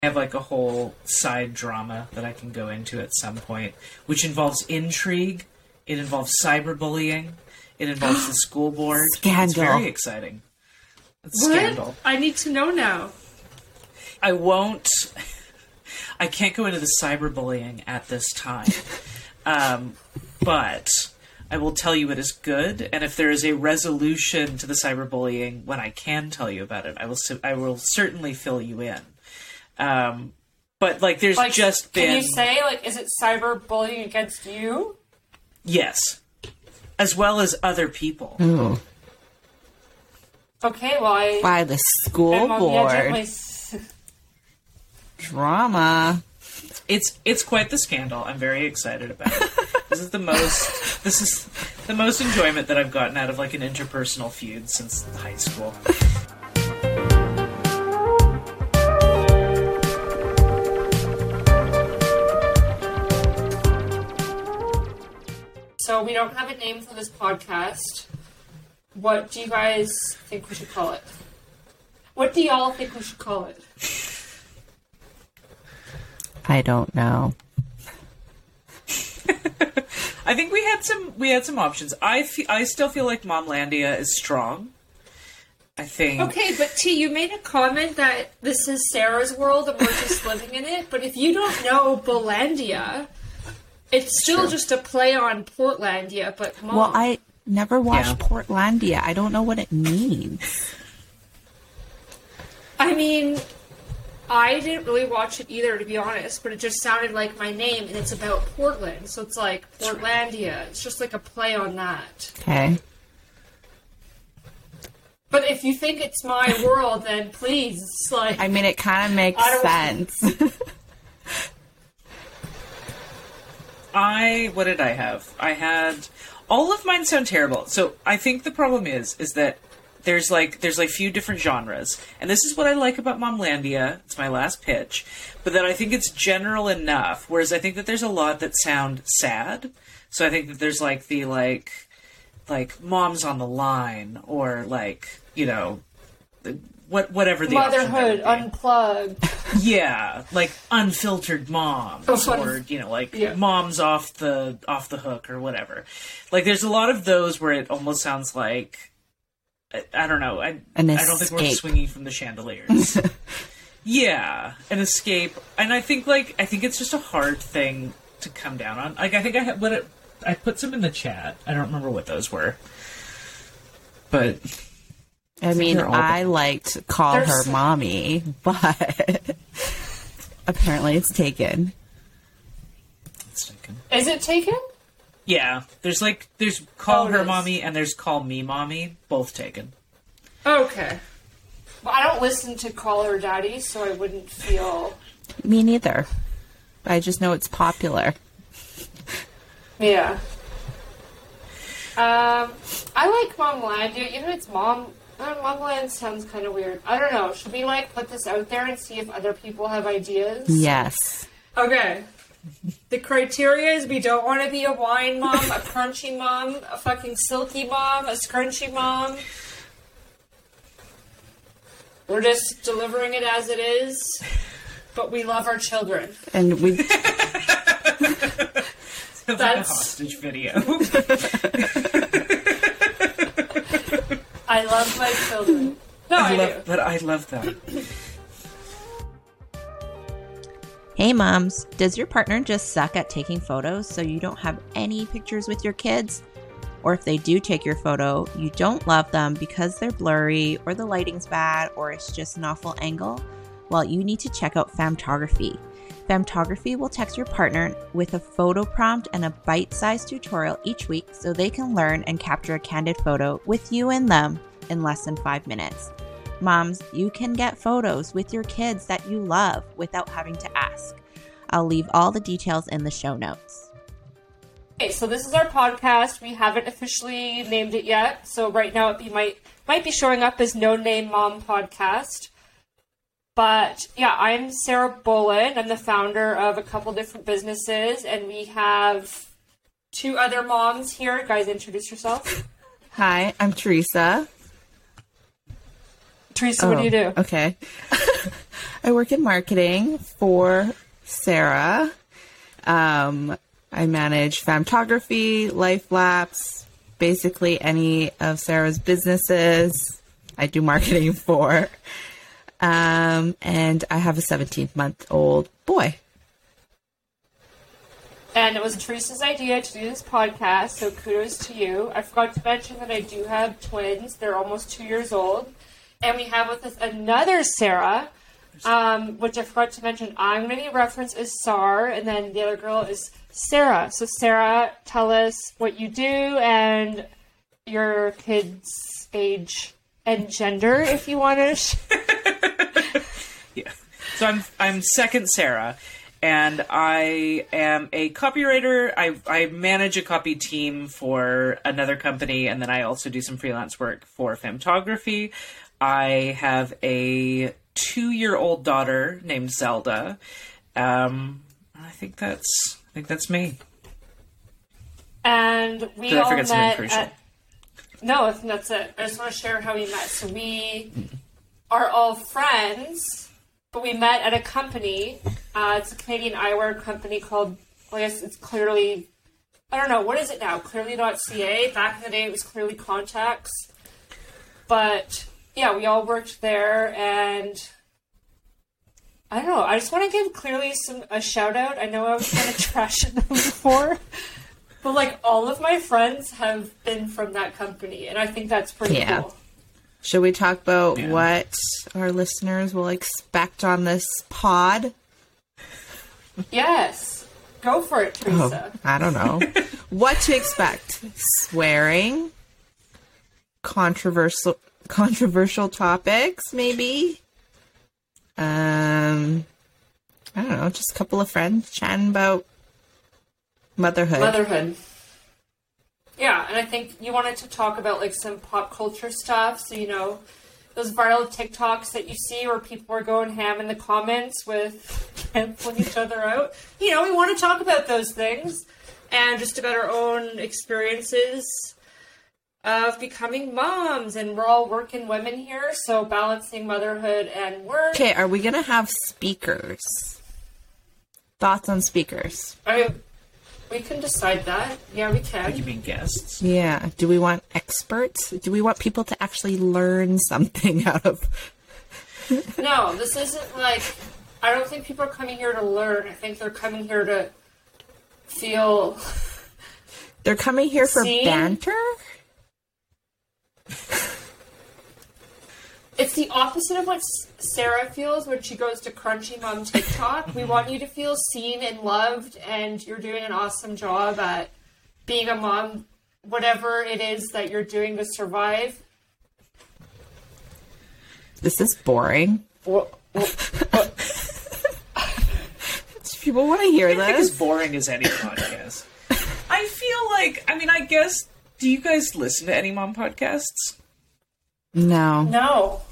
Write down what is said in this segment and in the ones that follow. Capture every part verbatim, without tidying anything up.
have like a whole side drama that I can go into at some point, which involves intrigue. It involves cyberbullying. It involves the school board. Scandal. It's very exciting. It's what? Scandal. I need to know now. I won't. I can't go into the cyberbullying at this time, um, but I will tell you it is good. And if there is a resolution to the cyberbullying, when I can tell you about it, I will. I will certainly fill you in. Um, but like, there's like, just been. Can you say like, is it cyberbullying against you? Yes, as well as other people. Ooh. Okay, well, I by the school I'm on the board. edge of my s- Drama. It's it's quite the scandal. I'm very excited about it. This is the most. This is the most enjoyment that I've gotten out of like an interpersonal feud since high school. So we don't have a name for this podcast. What do you guys think we should call it? What do y'all think we should call it? I don't know. I think we had some we had some options. I fe- I still feel like Momlandia is strong. I think. Okay, but T, you made a comment that this is Sarah's world and we're just living in it. But if you don't know Bolandia, it's still True. just a play on Portlandia. But Mom, Well, I never watched Yeah. Portlandia. I don't know what it means. I mean, I didn't really watch it either, to be honest. But it just sounded like my name, and it's about Portland, so it's like Portlandia. It's just like a play on that. Okay. But if you think it's my world, then please, like, I mean, it kind of makes I don't- sense. I what did I have? I had all of mine sound terrible. So I think the problem is is that there's like there's like few different genres, and this is what I like about Momlandia. It's my last pitch, but that I think it's general enough. Whereas I think that there's a lot that sound sad. So I think that there's like the like like Moms on the Line, or like you know the, what whatever the option that Motherhood would be. Unplugged. Yeah, like Unfiltered Moms, Oh, or you know, like yeah. Moms off the off the hook, or whatever. Like, there's a lot of those where it almost sounds like I, I don't know. I An I don't think we're escape. swinging from the chandeliers. Yeah, an escape, and I think like I think it's just a hard thing to come down on. Like, I think I had what it, I put some in the chat. I don't remember what those were, but. I mean, They're all I bad. like to call They're her so- mommy, but apparently it's taken. It's taken. Is it taken? Yeah, there's like there's call Oh, it her is. mommy and there's call me mommy, both taken. Okay. Well, I don't listen to Call Her Daddy, so I wouldn't feel... Me neither. I just know it's popular. Yeah. Um, I like Momlandia. You know, it's Mom... Uh, Momland sounds kind of weird. I don't know. Should we, like, put this out there and see if other people have ideas? Yes. Okay. The criteria is we don't want to be a wine mom, a crunchy mom, a fucking silky mom, a scrunchy mom. We're just delivering it as it is, but we love our children. And we Sounds like a That's- hostage video. I love my children. No, I, I do. love, but I love them. Hey moms, does your partner just suck at taking photos so you don't have any pictures with your kids? Or if they do take your photo, you don't love them because they're blurry or the lighting's bad or it's just an awful angle? Well, you need to check out Famtography. Famtography will text your partner with a photo prompt and a bite-sized tutorial each week so they can learn and capture a candid photo with you and them in less than five minutes. Moms, you can get photos with your kids that you love without having to ask. I'll leave all the details in the show notes. Okay, so this is our podcast. We haven't officially named it yet, so right now it be, might might be showing up as No Name Mom Podcast. But yeah, I'm Sarah Boland. I'm the founder of a couple different businesses, and we have two other moms here. Guys, introduce yourself. Hi, I'm Teresa. Teresa, what do you do? Okay. I work in marketing for Sarah. Um, I manage Famtography, Life Lapse, basically any of Sarah's businesses. I do marketing for. Um, and I have a seventeen-month-old boy. And it was Teresa's idea to do this podcast, so kudos to you. I forgot to mention that I do have twins. They're almost two years old. And we have with us another Sarah, um, which I forgot to mention. I'm going to be referenced as Sar, and then the other girl is Sarah. So Sarah, tell us what you do and your kids' age and gender, if you want to. Yeah. So I'm I'm second Sarah. And I am a copywriter. I, I manage a copy team for another company, and then I also do some freelance work for Famtography. I have a two-year-old daughter named Zelda. Um, I think that's I think that's me. And we Did I all forget something met crucial? at... No, I think that's it. I just want to share how we met. So we are all friends. But we met at a company. Uh, it's a Canadian eyewear company called, well, I guess it's Clearly, I don't know, what is it now? Clearly dot C A. Back in the day, it was Clearly Contacts. But, yeah, we all worked there, and I don't know. I just want to give Clearly some a shout-out. I know I was kind of trashing them before. But, like, all of my friends have been from that company, and I think that's pretty Yeah. cool. Should we talk about Yeah. what our listeners will expect on this pod? Yes. Go for it, Teresa. Oh, I don't know. What to expect? Swearing? Controversial controversial topics, maybe? Um, I don't know, just a couple of friends chatting about motherhood. Motherhood. Yeah, and I think you wanted to talk about like some pop culture stuff. So, you know, those viral TikToks that you see where people are going ham in the comments with canceling each other out. You know, we want to talk about those things and just about our own experiences of becoming moms. And we're all working women here, so balancing motherhood and work. Okay, are we going to have speakers? Thoughts on speakers? I mean, we can decide that. Yeah, we You can. mean guests? Yeah. Do we want experts? Do we want people to actually learn something out of... No, this isn't like... I don't think people are coming here to learn. I think they're coming here to feel... They're coming here for See? banter? It's the opposite of what S- Sarah feels when she goes to Crunchy Mom TikTok. We want you to feel seen and loved, and you're doing an awesome job at being a mom, whatever it is that you're doing to survive. This is boring. Well, well, People want to hear I think as this. boring as any podcast. I feel like, I mean, I guess, do you guys listen to any mom podcasts? No. no.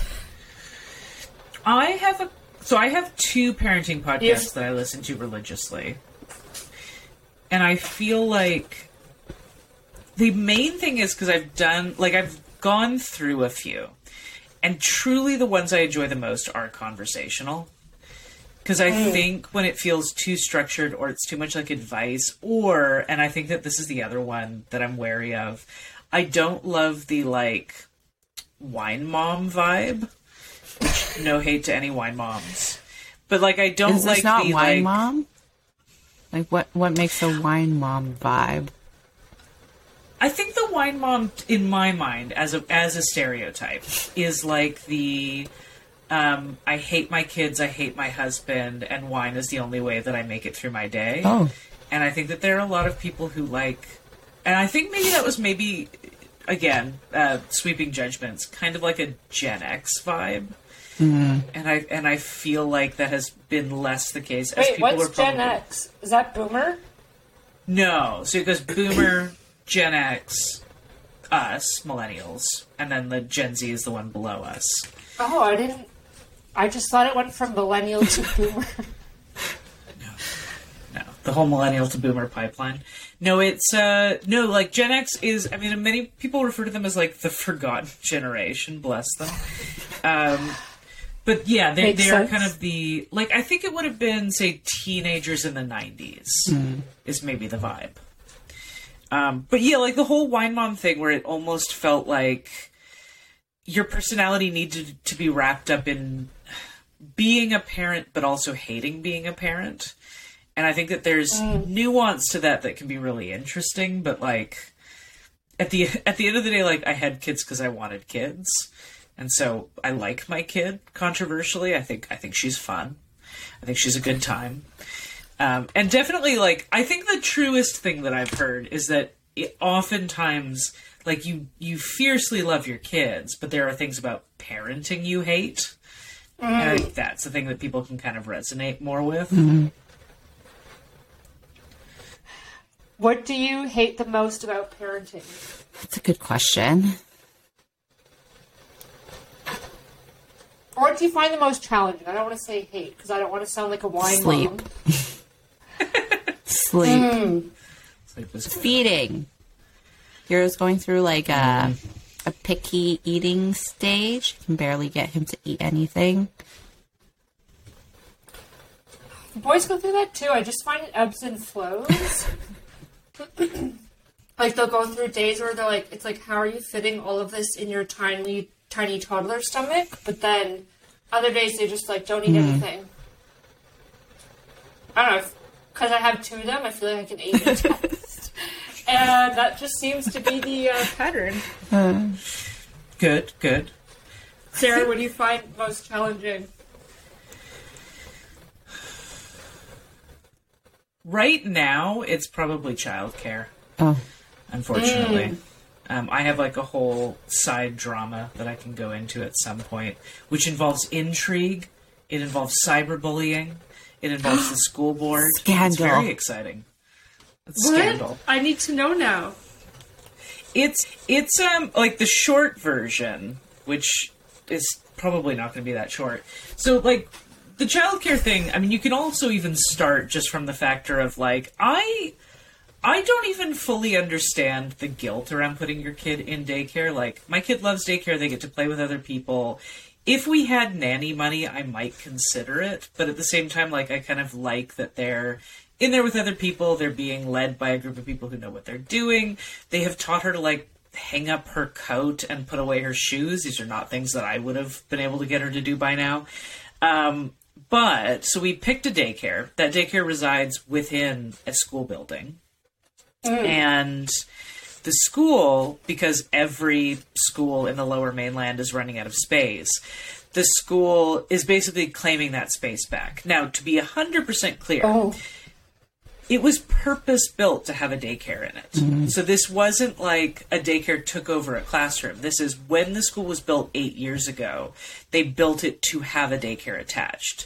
I have a, so I have two parenting podcasts Yes. that I listen to religiously. And I feel like the main thing is because I've done, like, I've gone through a few. And truly the ones I enjoy the most are conversational. Because I think when it feels too structured or it's too much like advice, or, and I think that this is the other one that I'm wary of, I don't love the, like, wine mom vibe. Which, no hate to any wine moms. But, like, I don't Is this like not the, wine like... mom? Like, what, what makes a wine mom vibe? I think the wine mom, in my mind, as a as a stereotype, is like the um, I hate my kids, I hate my husband, and wine is the only way that I make it through my day. Oh. And I think that there are a lot of people who like, and I think maybe that was maybe, again, uh, sweeping judgments, kind of like a Gen X vibe. Mm. And I and I feel like that has been less the case. As Wait, people what's are probably, Gen X? Is that Boomer? No, so it goes Boomer, Gen X, us, Millennials, and then the Gen Z is the one below us. Oh, I didn't... I just thought it went from Millennial to Boomer. No, the whole Millennial to Boomer pipeline. No, it's, uh, no, like, Gen X is, I mean, many people refer to them as, like, the forgotten generation, bless them. Um, But yeah, they, Makes they are sense. kind of the, like, I think it would have been, say, teenagers in the nineties Mm. is maybe the vibe. Um, but yeah, like the whole wine mom thing where it almost felt like your personality needed to be wrapped up in being a parent, but also hating being a parent. And I think that there's Mm. nuance to that that can be really interesting, but like at the at the end of the day, like I had kids because I wanted kids. And so I like my kid, controversially. I think I think she's fun. I think she's a good time. Um, and definitely, like, I think the truest thing that I've heard is that it, oftentimes, like, you, you fiercely love your kids, but there are things about parenting you hate. Mm. And I think that's the thing that people can kind of resonate more with. Mm-hmm. What do you hate the most about parenting? That's a good question. Or what do you find the most challenging? I don't want to say hate, because I don't want to sound like a wine Sleep. mom. Sleep. Mm. Sleep is Feeding. Hero's going through like a, a picky eating stage. Can barely get him to eat anything. The boys go through that too. I just find it ebbs and flows. Like they'll go through days where they're like, it's like, how are you fitting all of this in your tiny, tiny toddler stomach? But then other days they just like don't eat Mm. anything. I don't know, because I have two of them, I feel like I can eat and test. And that just seems to be the uh, pattern. Uh, good, good. Sarah, what do you find most challenging? Right now, it's probably childcare. oh. Unfortunately. Mm. Um, I have like a whole side drama that I can go into at some point, which involves intrigue. It involves cyberbullying. It involves the school board. Scandal. It's very exciting. It's What? scandal. I need to know now. It's it's um like the short version, which is probably not going to be that short. So like the childcare thing. I mean, you can also even start just from the factor of like I. I don't even fully understand the guilt around putting your kid in daycare. Like, my kid loves daycare. They get to play with other people. If we had nanny money, I might consider it. But at the same time, like, I kind of like that they're in there with other people. They're being led by a group of people who know what they're doing. They have taught her to, like, hang up her coat and put away her shoes. These are not things that I would have been able to get her to do by now. Um, but, so we picked a daycare. That daycare resides within a school building. Mm. And the school, because every school in the Lower Mainland is running out of space, the school is basically claiming that space back. Now, to be one hundred percent clear, Oh. it was purpose-built to have a daycare in it. Mm-hmm. So this wasn't like a daycare took over a classroom. This is when the school was built eight years ago, they built it to have a daycare attached.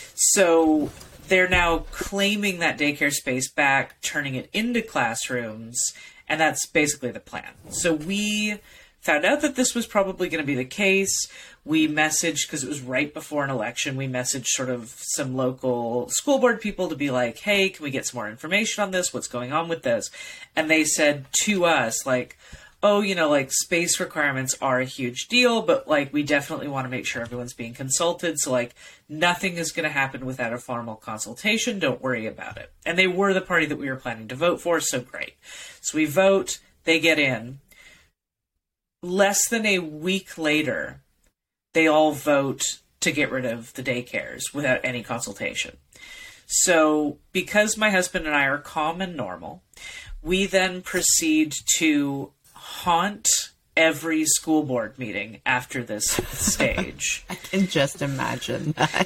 So they're now claiming that daycare space back, turning it into classrooms, and that's basically the plan. So we found out that this was probably going to be the case. We messaged, because it was right before an election, we messaged sort of some local school board people to be like, hey, can we get some more information on this? What's going on with this? And they said to us, like, oh, you know, like, space requirements are a huge deal, but, like, we definitely want to make sure everyone's being consulted. So, like, nothing is going to happen without a formal consultation. Don't worry about it. And they were the party that we were planning to vote for, so great. So we vote, they get in. Less than a week later, they all vote to get rid of the daycares without any consultation. So, because my husband and I are calm and normal, we then proceed to haunt every school board meeting after this stage. I can just imagine that.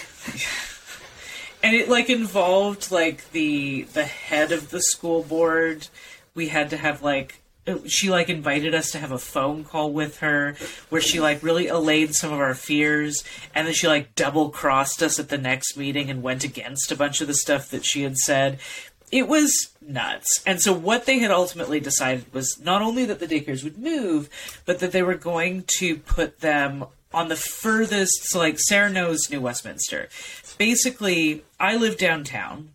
And it like involved like the the head of the school board. We had to have like she like invited us to have a phone call with her where she like really allayed some of our fears, and then she like double crossed us at the next meeting and went against a bunch of the stuff that she had said. It was nuts. And so what they had ultimately decided was not only that the daycares would move, but that they were going to put them on the furthest, so like Sarah knows New Westminster. Basically, I live downtown.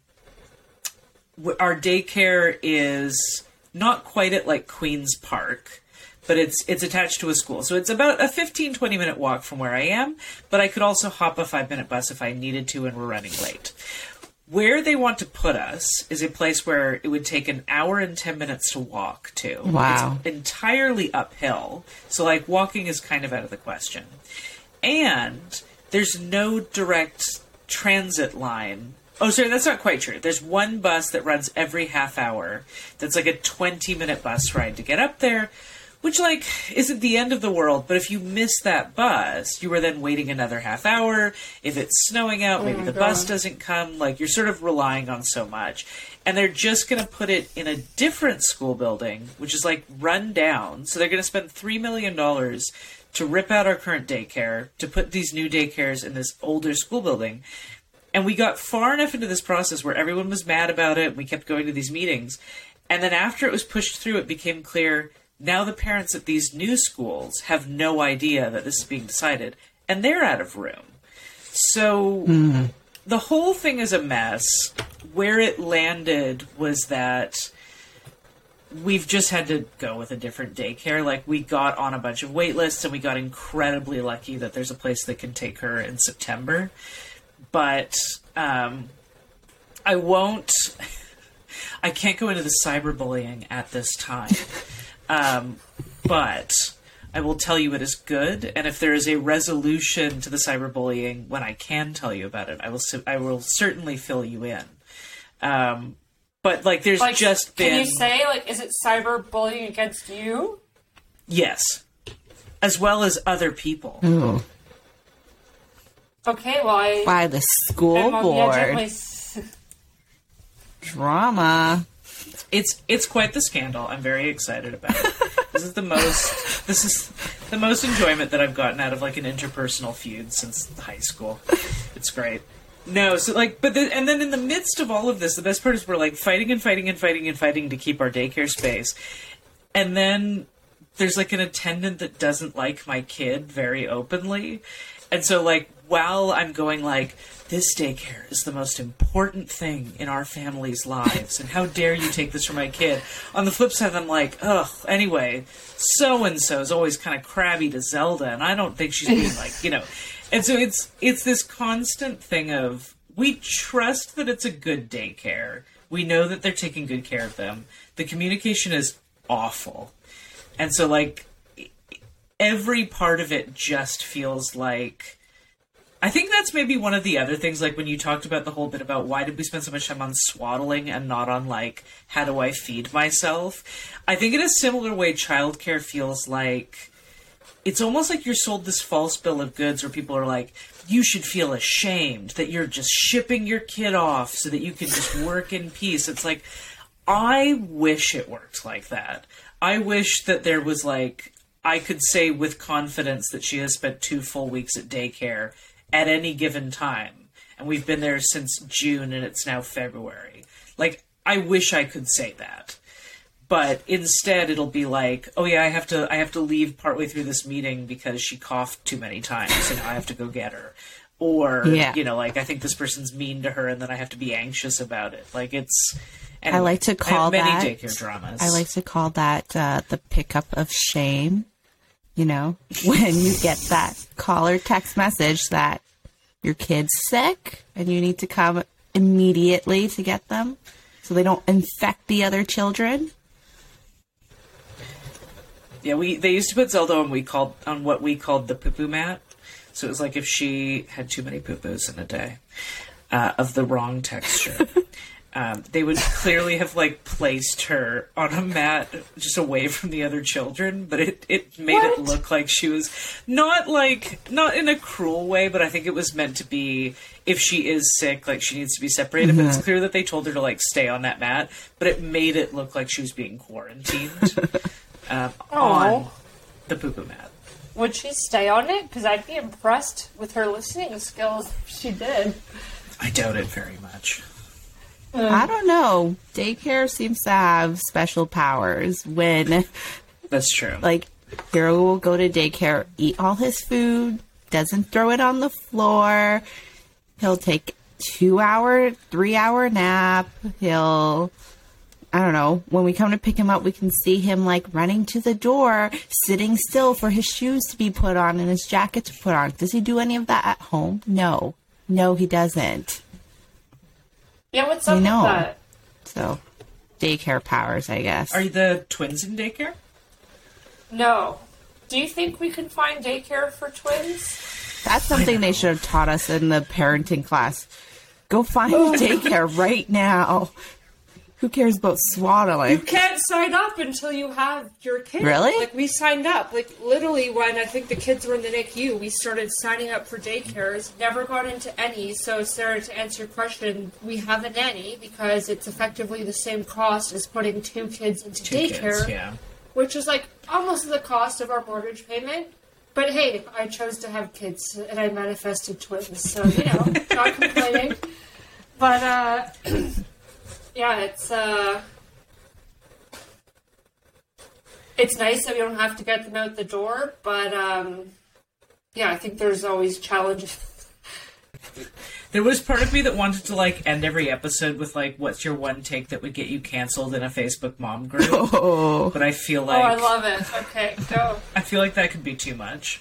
Our daycare is not quite at like Queen's Park, but it's it's attached to a school. So it's about a fifteen, twenty minute walk from where I am, but I could also hop a five minute bus if I needed to and we're running late. Where they want to put us is a place where it would take an hour and ten minutes to walk to. Wow. It's entirely uphill. So, like, walking is kind of out of the question. And there's no direct transit line. Oh, sorry, that's not quite true. There's one bus that runs every half hour. That's like a twenty minute bus ride to get up there, which, like, isn't the end of the world. But if you miss that bus, you are then waiting another half hour. If it's snowing out, maybe Oh, the God. bus doesn't come. Like, you're sort of relying on so much. And they're just going to put it in a different school building, which is, like, run down. So they're going to spend three million dollars to rip out our current daycare, to put these new daycares in this older school building. And we got far enough into this process where everyone was mad about it. We kept going to these meetings. And then after it was pushed through, it became clear now the parents at these new schools have no idea that this is being decided, and they're out of room. So mm. the whole thing is a mess. Where it landed was that we've just had to go with a different daycare. Like, we got on a bunch of wait lists, and we got incredibly lucky that there's a place that can take her in September. But um, I won't... I can't go into the cyberbullying at this time. Um, but I will tell you it is good, and if there is a resolution to the cyberbullying when I can tell you about it, I will I will certainly fill you in. Um, but, like, there's Like, just been... Can you say, like, is it cyberbullying against you? Yes. As well as other people. Ooh. Okay, well, I... By the school I'm on the edge of board. my... Drama. It's it's quite the scandal. I'm very excited about it. This is the most this is the most enjoyment that I've gotten out of, like, an interpersonal feud since high school. It's great. No, so, like, but the, and then in the midst of all of this, the best part is we're, like, fighting and fighting and fighting and fighting to keep our daycare space, and then there's, like, an attendant that doesn't like my kid very openly, and so, like, while I'm going, like, this daycare is the most important thing in our family's lives, and how dare you take this from my kid? On the flip side, I'm like, ugh, anyway, so-and-so is always kind of crabby to Zelda, and I don't think she's being, like, you know. And so it's it's this constant thing of, we trust that it's a good daycare. We know that they're taking good care of them. The communication is awful. And so, like, every part of it just feels like... I think that's maybe one of the other things, like, when you talked about the whole bit about why did we spend so much time on swaddling and not on, like, how do I feed myself? I think in a similar way, childcare feels like... It's almost like you're sold this false bill of goods where people are like, you should feel ashamed that you're just shipping your kid off so that you can just work in peace. It's like, I wish it worked like that. I wish that there was, like, I could say with confidence that she has spent two full weeks at daycare at any given time. And we've been there since June and it's now February. Like, I wish I could say that. But instead it'll be like, oh yeah, I have to I have to leave partway through this meeting because she coughed too many times and now I have to go get her. Or, yeah. you know, like, I think this person's mean to her and then I have to be anxious about it. Like, it's... Anyway, I like to call I have that... many daycare dramas. I like to call that uh, the pickup of shame. You know, when you get that call or text message that your kid's sick and you need to come immediately to get them so they don't infect the other children. Yeah, we they used to put Zelda on we called on what we called the poo-poo mat. So it was like if she had too many poo-poos in a day uh, of the wrong texture. Um, they would clearly have, like, placed her on a mat just away from the other children, but it, it made What? it look like she was not, like, not in a cruel way, but I think it was meant to be, if she is sick, like, she needs to be separated, mm-hmm. but it's clear that they told her to, like, stay on that mat, but it made it look like she was being quarantined um, on the poo-poo mat. Would she stay on it? Because I'd be impressed with her listening skills if she did. I doubt it very much. I don't know. Daycare seems to have special powers when... That's true. Like, Hero will go to daycare, eat all his food, doesn't throw it on the floor. He'll take two-hour, three-hour nap. He'll I don't know, when we come to pick him up, we can see him like running to the door, sitting still for his shoes to be put on and his jacket to put on. Does he do any of that at home? No. No, he doesn't. Yeah, what's up with that? So, daycare powers, I guess. Are the twins in daycare? No. Do you think we can find daycare for twins? That's something they should have taught us in the parenting class. Go find daycare right now. Who cares about swaddling? You can't sign up until you have your kid. Really? Like, we signed up. Like, literally, when I think the kids were in the N I C U, we started signing up for daycares. Never got into any. So, Sarah, to answer your question, we have a nanny because it's effectively the same cost as putting two kids into Two daycare. kids, yeah. Which is, like, almost the cost of our mortgage payment. But, hey, I chose to have kids, and I manifested twins. So, you know, not complaining. But, uh... yeah, it's uh, it's nice that we don't have to get them out the door, but um, yeah, I think there's always challenges. There was part of me that wanted to like end every episode with like, "What's your one take that would get you canceled in a Facebook mom group?" Oh. But I feel like Oh, I love it. Okay, go. I feel like that could be too much.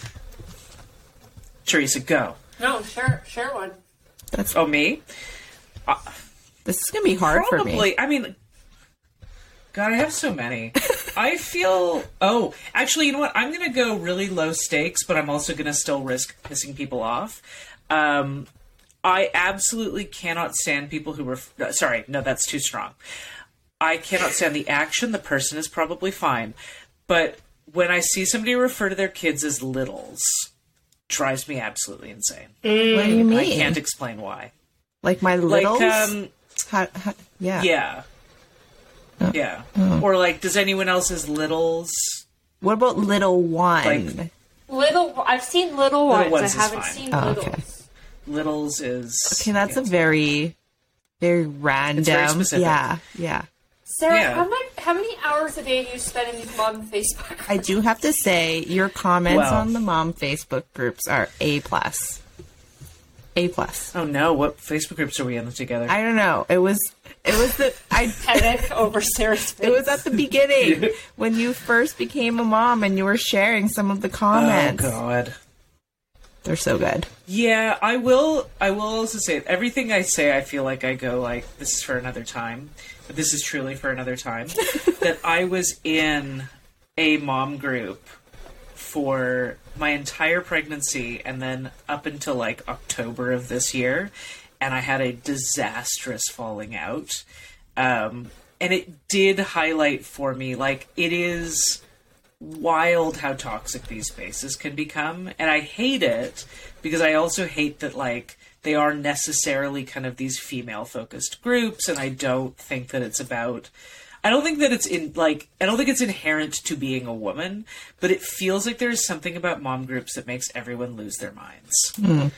Teresa, go. No, share share one. That's Oh, me? Uh, This is going to be hard Probably. for me. I mean, God, I have so many. I feel... Oh, actually, you know what? I'm going to go really low stakes, but I'm also going to still risk pissing people off. Um, I absolutely cannot stand people who... Ref- Sorry, no, that's too strong. I cannot stand the action. The person is probably fine. But when I see somebody refer to their kids as littles, drives me absolutely insane. Mm. What do you mean? I can't explain why. Like my littles? Like, um... How, how, yeah. Yeah. Oh. Yeah. Oh. Or like, does anyone else's littles? What about little one? Like- Little, I've seen little, Little ones. ones I is haven't fine. seen Oh, littles. okay. Littles is... Okay, that's yeah. a very, very random. very specific. Yeah, yeah. Sarah, Yeah. how many how many hours a day do you spend in these mom Facebook? I do have to say, your comments Well. on the mom Facebook groups are A plus. A plus. Oh no, what Facebook groups are we in together? I don't know. It was, it was the, I, Headache over Sarah's face. it was at the beginning when you first became a mom and you were sharing some of the oh comments. God. They're so good. Yeah, I will, I will also say, everything I say, I feel like I go like, this is for another time. But this is truly for another time. That I was in a mom group for my entire pregnancy and then up until like October of this year, and I had a disastrous falling out. Um, and it did highlight for me, like, it is wild how toxic these spaces can become, and I hate it because I also hate that, like, they are necessarily kind of these female-focused groups, and I don't think that it's about... I don't think that it's in, like, I don't think it's inherent to being a woman, but it feels like there's something about mom groups that makes everyone lose their minds. Mm.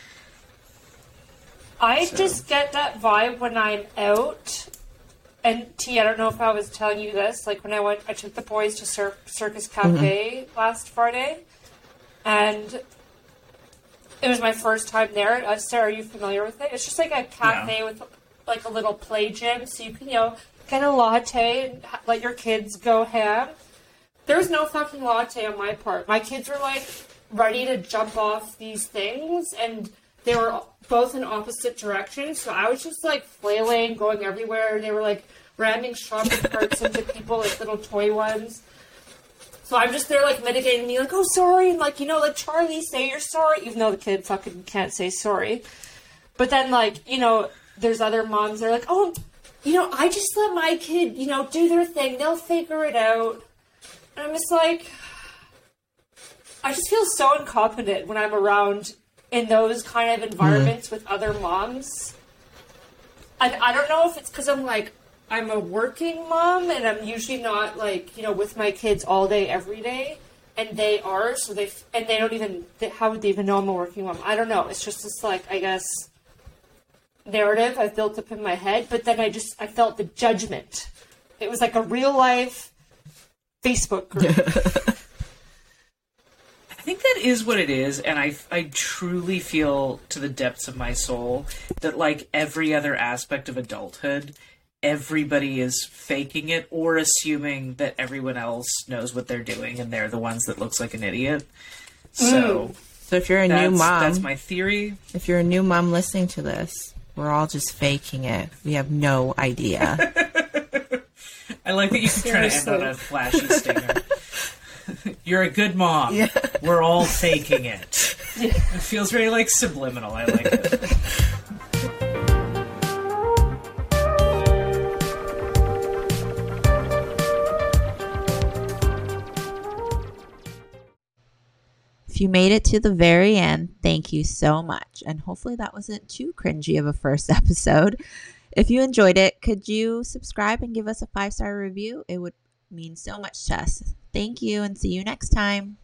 I So. just get that vibe when I'm out. And T, I don't know if I was telling you this. Like when I went, I took the boys to Cir- Circus Cafe mm-hmm. last Friday, and it was my first time there. Uh, Sarah, are you familiar with it? It's just like a cafe No. with like a little play gym, so you can, you know, get a latte and ha- let your kids go ham. There was no fucking latte on my part. My kids were like ready to jump off these things, and they were both in opposite directions. So I was just like flailing, going everywhere. They were like ramming shopping carts into people, like little toy ones. So I'm just there like mitigating me, like, oh, sorry. And like, you know, like, Charlie, say you're sorry. Even though the kid fucking can't say sorry. But then, like, you know, there's other moms that are like, oh, you know, I just let my kid, you know, do their thing. They'll figure it out. And I'm just like, I just feel so incompetent when I'm around in those kind of environments mm. with other moms. I, I don't know if it's because I'm like, I'm a working mom and I'm usually not like, you know, with my kids all day, every day. And they are, so they, and they don't even, they, how would they even know I'm a working mom? I don't know. It's just this like, I guess, narrative I've built up in my head. But then I just, I felt the judgment. It was like a real life Facebook group. I think that is what it is, and I, I truly feel to the depths of my soul that, like every other aspect of adulthood, everybody is faking it or assuming that everyone else knows what they're doing and they're the ones that looks like an idiot. So, Mm. So if you're a that's, new mom, that's my theory. if you're a new mom listening to this, we're all just faking it. We have no idea. I like that you keep trying to end on a flashy stinger. You're a good mom. Yeah. We're all faking it. It feels very like subliminal. I like it. If you made it to the very end, thank you so much. And hopefully that wasn't too cringy of a first episode. If you enjoyed it, could you subscribe and give us a five-star review? It would mean so much to us. Thank you and see you next time.